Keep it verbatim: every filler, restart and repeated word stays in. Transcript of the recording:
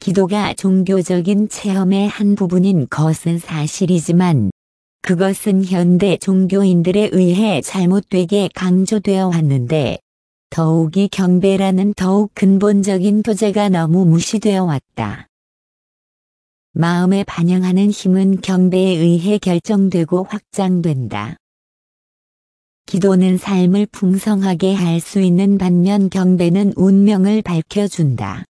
기도가 종교적인 체험의 한 부분인 것은 사실이지만 그것은 현대 종교인들에 의해 잘못되게 강조되어 왔는데 더욱이 경배라는 더욱 근본적인 교제가 너무 무시되어 왔다. 마음에 반영하는 힘은 경배에 의해 결정되고 확장된다. 기도는 삶을 풍성하게 할 수 있는 반면 경배는 운명을 밝혀준다.